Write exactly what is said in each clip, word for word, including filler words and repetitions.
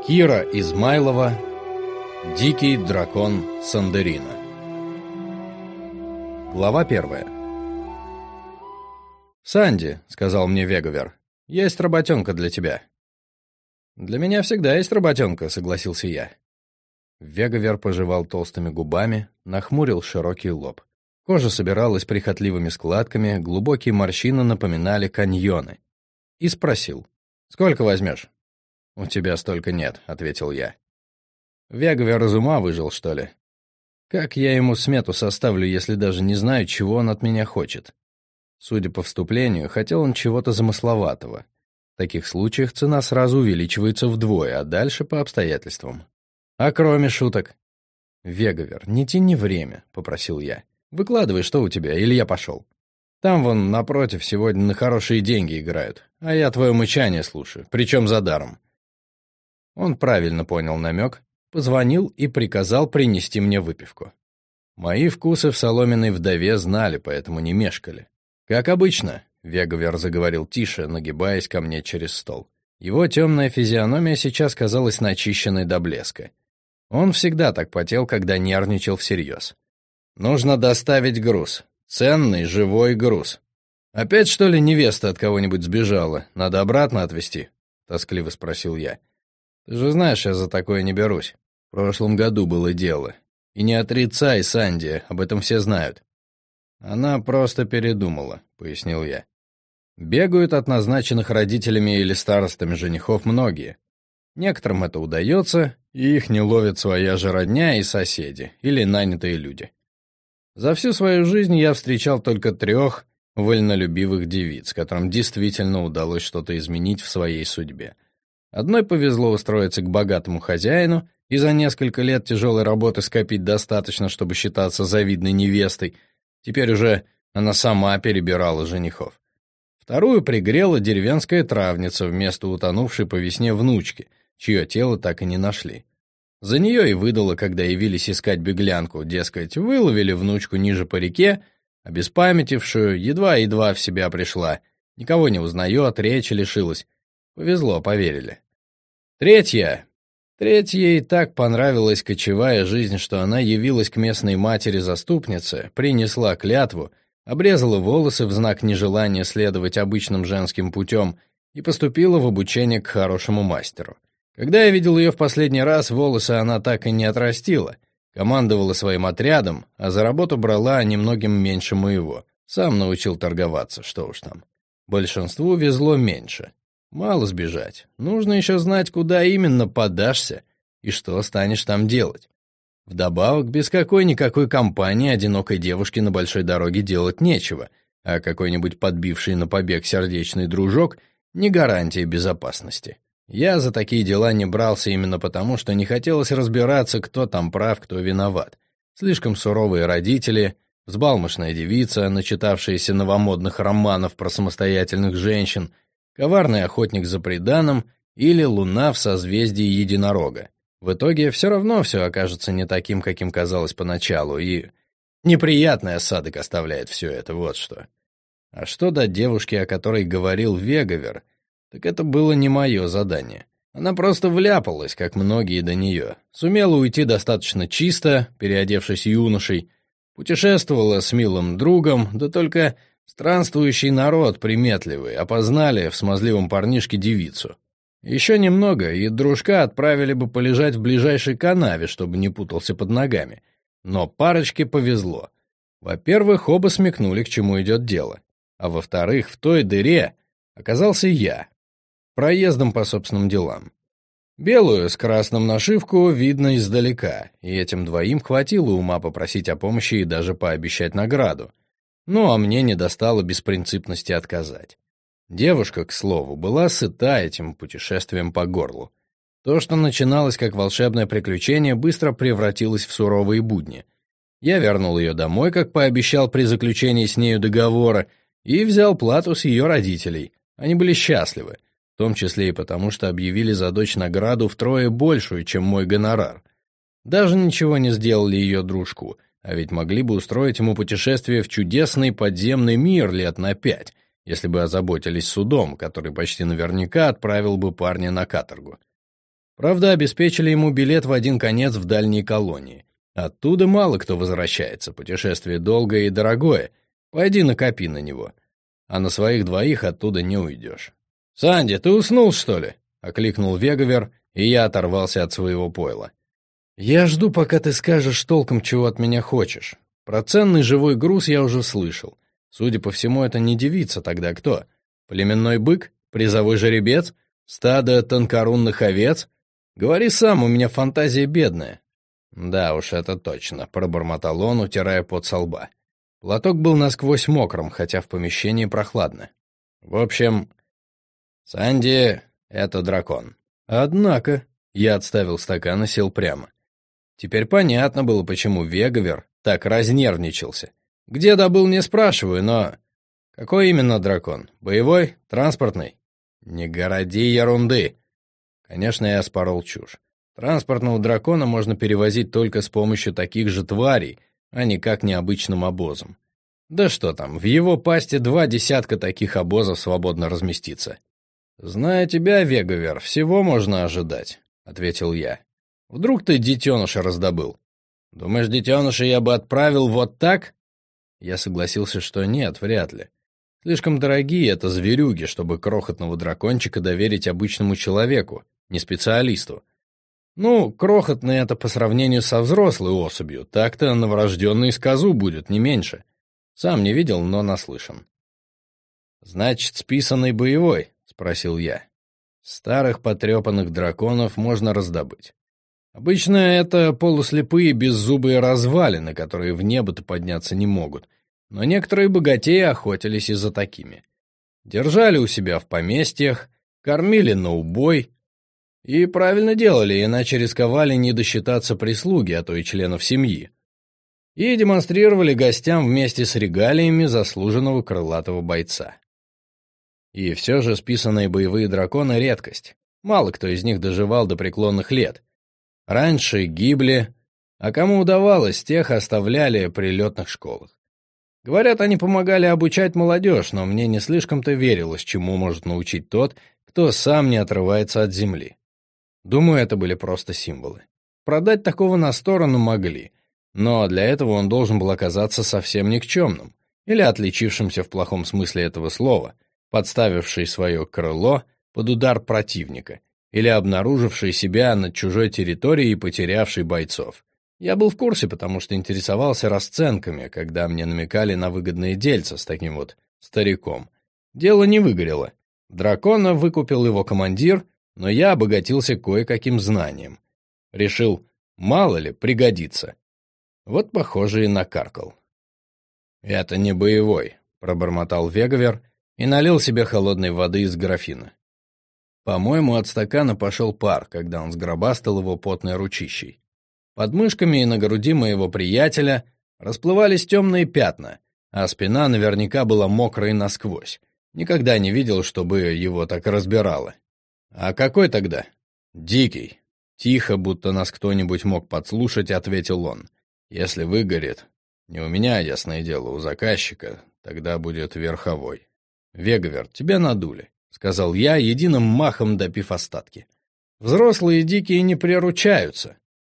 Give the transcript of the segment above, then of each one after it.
Кира Измайлова. Дикий дракон Сандерина. Глава первая. «Санди», — сказал мне Веговер, — «есть работенка для тебя». «Для меня всегда есть работенка», — согласился я. Веговер пожевал толстыми губами, нахмурил широкий лоб. Кожа собиралась прихотливыми складками, глубокие морщины напоминали каньоны. И спросил: «Сколько возьмешь?» «У тебя столько нет», — ответил я. Веговер из ума выжил, что ли? Как я ему смету составлю, если даже не знаю, чего он от меня хочет? Судя по вступлению, хотел он чего-то замысловатого. В таких случаях цена сразу увеличивается вдвое, а дальше по обстоятельствам. А кроме шуток? «Веговер, не тяни время», — попросил я. «Выкладывай, что у тебя, или я пошел. Там вон напротив сегодня на хорошие деньги играют, а я твое мычание слушаю, причем за даром». Он правильно понял намек, позвонил и приказал принести мне выпивку. Мои вкусы в соломенной вдове знали, поэтому не мешкали. «Как обычно», — Веговер заговорил тише, нагибаясь ко мне через стол. Его темная физиономия сейчас казалась начищенной до блеска. Он всегда так потел, когда нервничал всерьез. «Нужно доставить груз. Ценный, живой груз. Опять, что ли, невеста от кого-нибудь сбежала? Надо обратно отвезти?» — тоскливо спросил я. «Ты же знаешь, я за такое не берусь. В прошлом году было дело. И не отрицай, Санди, об этом все знают». «Она просто передумала», — пояснил я. «Бегают от назначенных родителями или старостами женихов многие. Некоторым это удается, и их не ловит своя же родня и соседи, или нанятые люди. За всю свою жизнь я встречал только трех вольнолюбивых девиц, которым действительно удалось что-то изменить в своей судьбе. Одной повезло устроиться к богатому хозяину и за несколько лет тяжелой работы скопить достаточно, чтобы считаться завидной невестой. Теперь уже она сама перебирала женихов. Вторую пригрела деревенская травница вместо утонувшей по весне внучки, чье тело так и не нашли. За нее и выдала, когда явились искать беглянку, дескать, выловили внучку ниже по реке, обеспамятившую, едва-едва в себя пришла, никого не узнает, речи лишилась. Повезло, поверили. Третья. Третьей так понравилась кочевая жизнь, что она явилась к местной матери-заступнице, принесла клятву, обрезала волосы в знак нежелания следовать обычным женским путем и поступила в обучение к хорошему мастеру. Когда я видел ее в последний раз, волосы она так и не отрастила, командовала своим отрядом, а за работу брала немногим меньше моего. Сам научил торговаться, что уж там. Большинству везло меньше. Мало сбежать. Нужно еще знать, куда именно подашься и что станешь там делать. Вдобавок, без какой-никакой компании одинокой девушке на большой дороге делать нечего, а какой-нибудь подбивший на побег сердечный дружок — не гарантия безопасности. Я за такие дела не брался именно потому, что не хотелось разбираться, кто там прав, кто виноват. Слишком суровые родители, взбалмошная девица, начитавшаяся новомодных романов про самостоятельных женщин, коварный охотник за приданым или луна в созвездии единорога. В итоге все равно все окажется не таким, каким казалось поначалу, и неприятный осадок оставляет все это, вот что. А что до девушки, о которой говорил Веговер, так это было не мое задание. Она просто вляпалась, как многие до нее, сумела уйти достаточно чисто, переодевшись юношей, путешествовала с милым другом, да только странствующий народ приметливый, опознали в смазливом парнишке девицу. Еще немного, и дружка отправили бы полежать в ближайшей канаве, чтобы не путался под ногами. Но парочке повезло. Во-первых, оба смекнули, к чему идет дело. А во-вторых, в той дыре оказался я, проездом по собственным делам. Белую с красным нашивку видно издалека, и этим двоим хватило ума попросить о помощи и даже пообещать награду. Ну, а мне не достало беспринципности отказать. Девушка, к слову, была сыта этим путешествием по горлу. То, что начиналось как волшебное приключение, быстро превратилось в суровые будни. Я вернул ее домой, как пообещал при заключении с нею договора, и взял плату с ее родителей. Они были счастливы, в том числе и потому, что объявили за дочь награду втрое большую, чем мой гонорар. Даже ничего не сделали ее дружку, а ведь могли бы устроить ему путешествие в чудесный подземный мир лет на пять, если бы озаботились судом, который почти наверняка отправил бы парня на каторгу. Правда, обеспечили ему билет в один конец в дальние колонии. Оттуда мало кто возвращается, путешествие долгое и дорогое. Пойди накопи на него. А на своих двоих оттуда не уйдешь. «Санди, ты уснул, что ли?» — окликнул Веговер, и я оторвался от своего пойла. «Я жду, пока ты скажешь толком, чего от меня хочешь. Про ценный живой груз я уже слышал. Судя по всему, это не девица, тогда кто? Племенной бык? Призовой жеребец? Стадо тонкорунных овец? Говори сам, у меня фантазия бедная». «Да уж, это точно», — пробормотал он, утирая пот со лба. Платок был насквозь мокрым, хотя в помещении прохладно. «В общем, Санди — это дракон». «Однако», — я отставил стакан и сел прямо. Теперь понятно было, почему Веговер так разнервничался. Где добыл, не спрашиваю, но... Какой именно дракон? Боевой? Транспортный? Не городи ерунды. Конечно, я спорол чушь. Транспортного дракона можно перевозить только с помощью таких же тварей, а никак не обычным обозом. Да что там, в его пасти два десятка таких обозов свободно разместится. «Зная тебя, Веговер, всего можно ожидать», — ответил я. «Вдруг ты детеныша раздобыл? Думаешь, детеныша я бы отправил вот так?» Я согласился, что нет, вряд ли. Слишком дорогие это зверюги, чтобы крохотного дракончика доверить обычному человеку, не специалисту. Ну, крохотный это по сравнению со взрослой особью, так-то новорожденный из козу будет, не меньше. Сам не видел, но наслышан. «Значит, списанный боевой?» — спросил я. «Старых потрепанных драконов можно раздобыть. Обычно это полуслепые беззубые развалины, которые в небо-то подняться не могут, но некоторые богатеи охотились и за такими. Держали у себя в поместьях, кормили на убой. И правильно делали, иначе рисковали не досчитаться прислуги, а то и членов семьи. И демонстрировали гостям вместе с регалиями заслуженного крылатого бойца. И все же списанные боевые драконы — редкость. Мало кто из них доживал до преклонных лет. Раньше гибли, а кому удавалось, тех оставляли при летных школах. Говорят, они помогали обучать молодежь, но мне не слишком-то верилось, чему может научить тот, кто сам не отрывается от земли. Думаю, это были просто символы. Продать такого на сторону могли, но для этого он должен был оказаться совсем никчемным или отличившимся в плохом смысле этого слова, подставивший свое крыло под удар противника или обнаруживший себя над чужой территорией и потерявший бойцов. Я был в курсе, потому что интересовался расценками, когда мне намекали на выгодные дельца с таким вот стариком. Дело не выгорело. Дракона выкупил его командир, но я обогатился кое-каким знанием. Решил, мало ли, пригодится. Вот, похоже, и накаркал. «Это не боевой», — пробормотал Веговер и налил себе холодной воды из графина. По-моему, от стакана пошел пар, когда он сгробастал его потной ручищей. Под мышками и на груди моего приятеля расплывались темные пятна, а спина наверняка была мокрой насквозь. Никогда не видел, чтобы его так разбирало. «А какой тогда?» «Дикий». Тихо, будто нас кто-нибудь мог подслушать, ответил он. «Если выгорит, не у меня, ясное дело, у заказчика, тогда будет верховой». «Веговер, тебя надули», — сказал я, единым махом допив остатки. «Взрослые дикие не приручаются».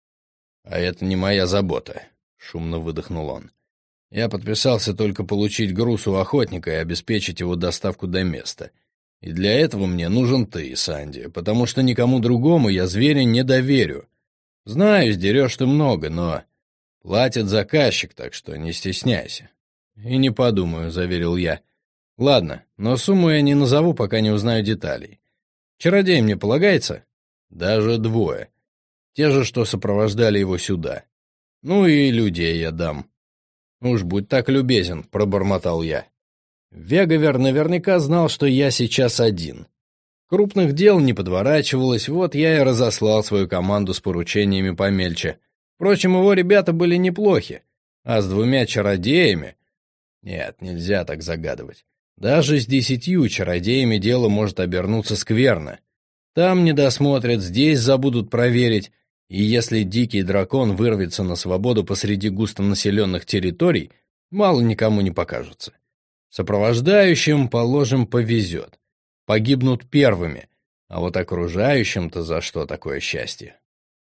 «А это не моя забота», — шумно выдохнул он. «Я подписался только получить груз у охотника и обеспечить его доставку до места. И для этого мне нужен ты, Санди, потому что никому другому я зверя не доверю. Знаю, сдерешь ты много, но платит заказчик, так что не стесняйся». «И не подумаю», — заверил я. «Ладно, но сумму я не назову, пока не узнаю деталей. Чародей мне полагается?» «Даже двое. Те же, что сопровождали его сюда. Ну и людей я дам». «Уж будь так любезен», — пробормотал я. Веговер наверняка знал, что я сейчас один. Крупных дел не подворачивалось, вот я и разослал свою команду с поручениями помельче. Впрочем, его ребята были неплохи, а с двумя чародеями... Нет, нельзя так загадывать. Даже с десятью чародеями дело может обернуться скверно. Там не досмотрят, здесь забудут проверить, и если дикий дракон вырвется на свободу посреди густонаселенных территорий, мало никому не покажется. Сопровождающим, положим, повезет. Погибнут первыми, А вот окружающим-то за что такое счастье?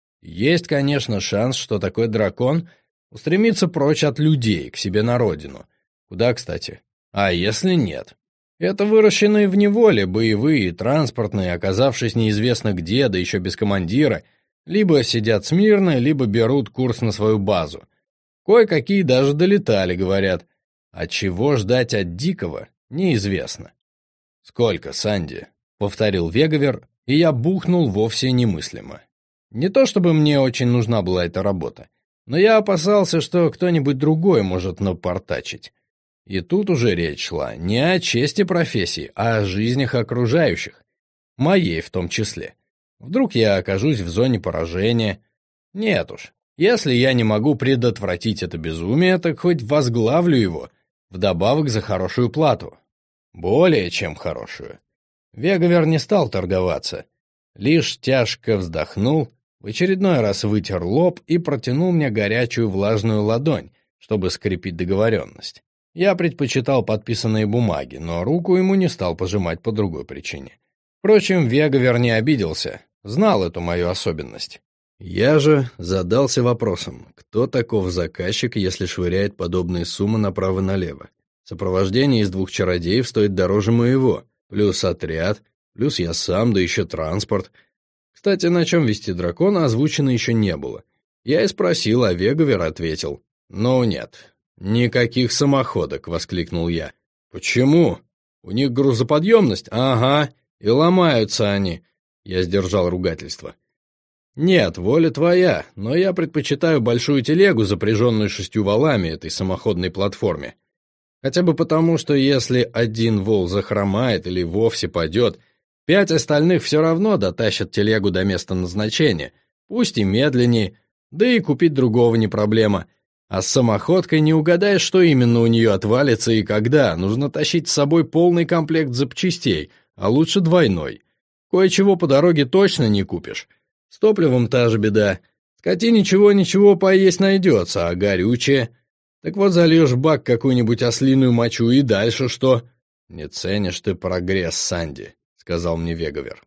Есть, конечно, шанс, что такой дракон устремится прочь от людей, к себе на родину. Куда, кстати? А если нет? Это выращенные в неволе, боевые, транспортные, оказавшись неизвестно где, да еще без командира, либо сидят смирно, либо берут курс на свою базу. Кое-какие даже долетали, говорят. А чего ждать от дикого, неизвестно. «Сколько, Санди?» — повторил Вегавер, и я бухнул вовсе немыслимо. Не то чтобы мне очень нужна была эта работа, но я опасался, что кто-нибудь другой может напортачить. И тут уже речь шла не о чести профессии, а о жизнях окружающих, моей в том числе. Вдруг я окажусь в зоне поражения? Нет уж, если я не могу предотвратить это безумие, так хоть возглавлю его, вдобавок за хорошую плату. Более чем хорошую. Вегавер не стал торговаться, лишь тяжко вздохнул, в очередной раз вытер лоб и протянул мне горячую влажную ладонь, чтобы скрепить договоренность. Я предпочитал подписанные бумаги, но руку ему не стал пожимать по другой причине. Впрочем, Вегавер не обиделся, знал эту мою особенность. Я же задался вопросом, кто таков заказчик, если швыряет подобные суммы направо-налево. Сопровождение из двух чародеев стоит дороже моего, плюс отряд, плюс я сам, да еще транспорт. Кстати, на чем вести дракона озвучено еще не было. Я и спросил, а Вегавер ответил: «Ну нет, никаких самоходок», — воскликнул я. «Почему? У них грузоподъемность? Ага, и ломаются они». Я сдержал ругательство. «Нет, воля твоя, но я предпочитаю большую телегу, запряженную шестью валами этой самоходной платформе. Хотя бы потому, что если один вол захромает или вовсе падет, пять остальных все равно дотащат телегу до места назначения, пусть и медленнее, да и купить другого не проблема. А с самоходкой не угадаешь, что именно у нее отвалится и когда. Нужно тащить с собой полный комплект запчастей, а лучше двойной. Кое-чего по дороге точно не купишь. С топливом та же беда. Скотине ничего-ничего поесть найдется, а горючее... Так вот зальешь в бак какую-нибудь ослиную мочу, и дальше что? «Не ценишь ты прогресс, Санди», — сказал мне Вегавер.